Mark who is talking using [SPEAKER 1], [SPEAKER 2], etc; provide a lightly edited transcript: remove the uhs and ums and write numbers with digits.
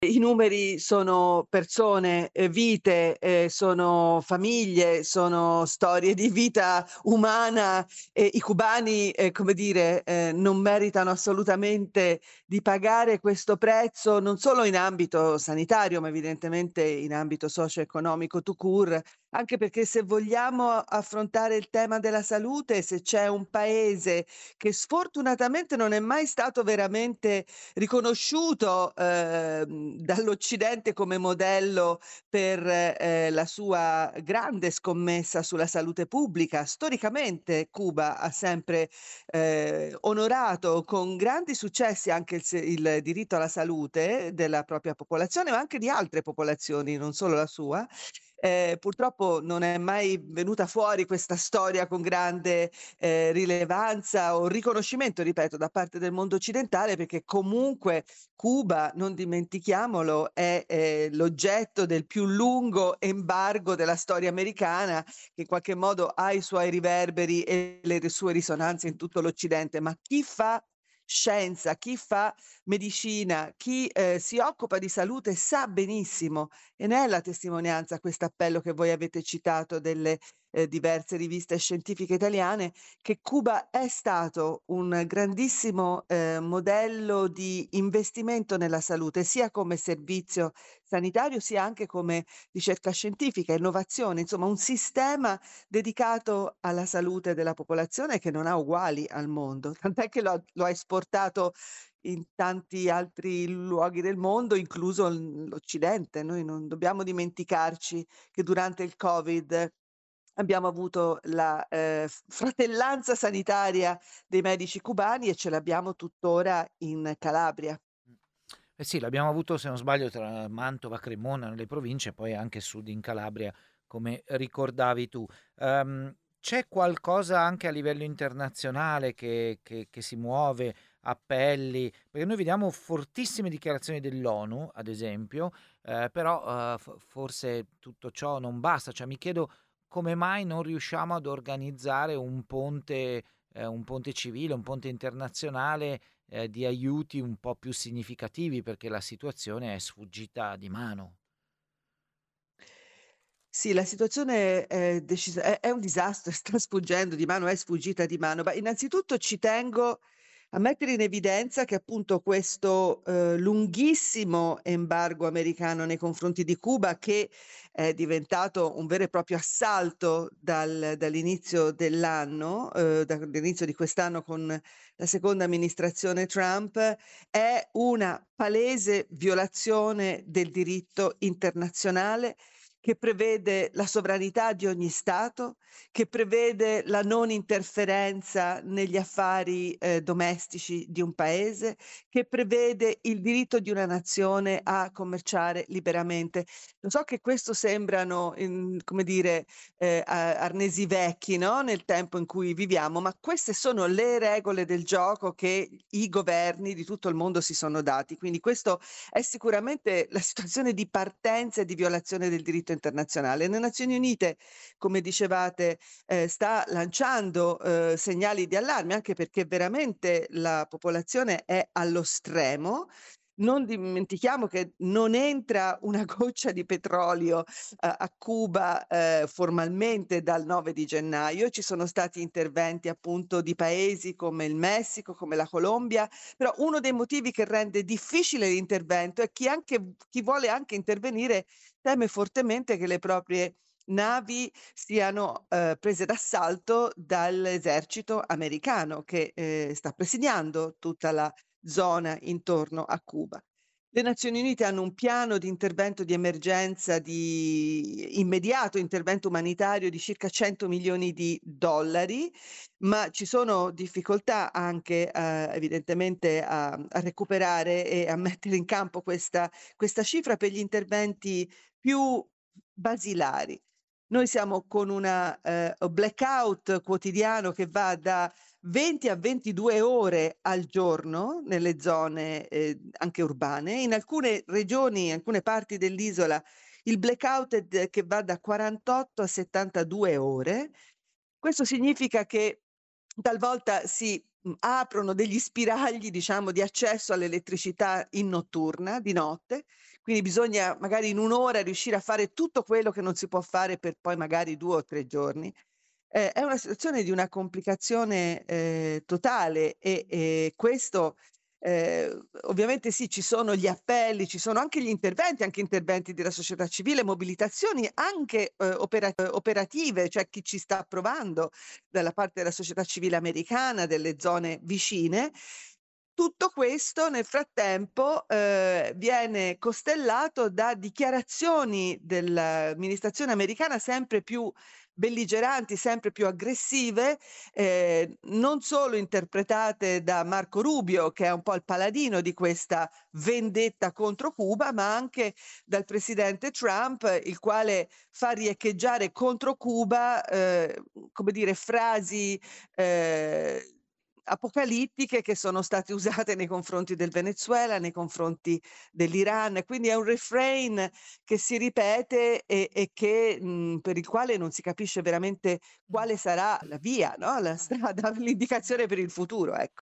[SPEAKER 1] I numeri sono persone, vite, sono famiglie, sono storie di vita umana e i cubani, come dire, non meritano assolutamente di pagare questo prezzo, non solo in ambito sanitario, ma evidentemente in ambito socio-economico tout court, anche perché se vogliamo affrontare il tema della salute, se c'è un paese che sfortunatamente non è mai stato veramente riconosciuto, dall'Occidente come modello per, la sua grande scommessa sulla salute pubblica. Storicamente Cuba ha sempre, onorato con grandi successi anche il diritto alla salute della propria popolazione, ma anche di altre popolazioni, non solo la sua. Purtroppo non è mai venuta fuori questa storia con grande, rilevanza o riconoscimento, ripeto, da parte del mondo occidentale, perché comunque Cuba, non dimentichiamolo, è, l'oggetto del più lungo embargo della storia americana, che in qualche modo ha i suoi riverberi e le sue risonanze in tutto l'Occidente. Ma chi fa scienza, chi fa medicina, chi, si occupa di salute sa benissimo, e ne è la testimonianza questo appello che voi avete citato delle, diverse riviste scientifiche italiane, che Cuba è stato un grandissimo, modello di investimento nella salute, sia come servizio sanitario, sia anche come ricerca scientifica, innovazione, insomma un sistema dedicato alla salute della popolazione che non ha uguali al mondo, tant'è che lo ha esportato in tanti altri luoghi del mondo, incluso l'Occidente. Noi non dobbiamo dimenticarci che durante il Covid abbiamo avuto la, fratellanza sanitaria dei medici cubani e ce l'abbiamo tuttora in Calabria.
[SPEAKER 2] Mh. Eh sì, l'abbiamo avuto se non sbaglio tra Mantova, Cremona, nelle province, e poi anche sud in Calabria, come ricordavi tu. C'è qualcosa anche a livello internazionale che si muove, appelli? Perché noi vediamo fortissime dichiarazioni dell'ONU, ad esempio, però, forse tutto ciò non basta. Cioè mi chiedo come mai non riusciamo ad organizzare un ponte civile, un ponte internazionale, di aiuti un po' più significativi, perché la situazione è sfuggita di mano.
[SPEAKER 1] Sì, la situazione è un disastro, sta sfuggendo di mano, è sfuggita di mano. Ma innanzitutto ci tengo a mettere in evidenza che appunto questo, lunghissimo embargo americano nei confronti di Cuba, che è diventato un vero e proprio assalto dall'inizio dell'anno, dall'inizio di quest'anno con la seconda amministrazione Trump, è una palese violazione del diritto internazionale che prevede la sovranità di ogni Stato, che prevede la non interferenza negli affari, domestici di un paese, che prevede il diritto di una nazione a commerciare liberamente. Lo so che questo sembrano, come dire, a arnesi vecchi, no, nel tempo in cui viviamo, ma queste sono le regole del gioco che i governi di tutto il mondo si sono dati. Quindi questo è sicuramente la situazione di partenza e di violazione del diritto internazionale. Le Nazioni Unite, come dicevate, sta lanciando, segnali di allarme, anche perché veramente la popolazione è allo stremo. Non dimentichiamo che non entra una goccia di petrolio a Cuba, formalmente dal 9 di gennaio. Ci sono stati interventi appunto di paesi come il Messico, come la Colombia, però uno dei motivi che rende difficile l'intervento è chi vuole anche intervenire teme fortemente che le proprie navi siano, prese d'assalto dall'esercito americano che, sta presidiando tutta la zona intorno a Cuba. Le Nazioni Unite hanno un piano di intervento di emergenza di immediato intervento umanitario di circa 100 milioni di dollari, ma ci sono difficoltà anche, evidentemente a recuperare e a mettere in campo questa cifra per gli interventi più basilari. Noi siamo con una blackout quotidiano che va da 20 a 22 ore al giorno nelle zone, anche urbane. In alcune regioni, in alcune parti dell'isola, il blackout che va da 48 a 72 ore. Questo significa che talvolta si, aprono degli spiragli, diciamo, di accesso all'elettricità in notturna, di notte, quindi bisogna magari in 1 ora riuscire a fare tutto quello che non si può fare per poi magari 2 o 3 giorni. È una situazione di una complicazione, totale e questo ovviamente sì, ci sono gli appelli, ci sono anche gli interventi, anche interventi della società civile, mobilitazioni anche, operative, cioè chi ci sta provando dalla parte della società civile americana, delle zone vicine. Tutto questo nel frattempo, viene costellato da dichiarazioni dell'amministrazione americana sempre più belligeranti, sempre più aggressive, non solo interpretate da Marco Rubio, che è un po' il paladino di questa vendetta contro Cuba, ma anche dal presidente Trump, il quale fa riecheggiare contro Cuba, come dire, frasi, ehm, apocalittiche che sono state usate nei confronti del Venezuela, nei confronti dell'Iran. Quindi è un refrain che si ripete e che per il quale non si capisce veramente
[SPEAKER 2] Mh.
[SPEAKER 1] quale sarà la via, no, la strada, l'indicazione per il futuro, ecco.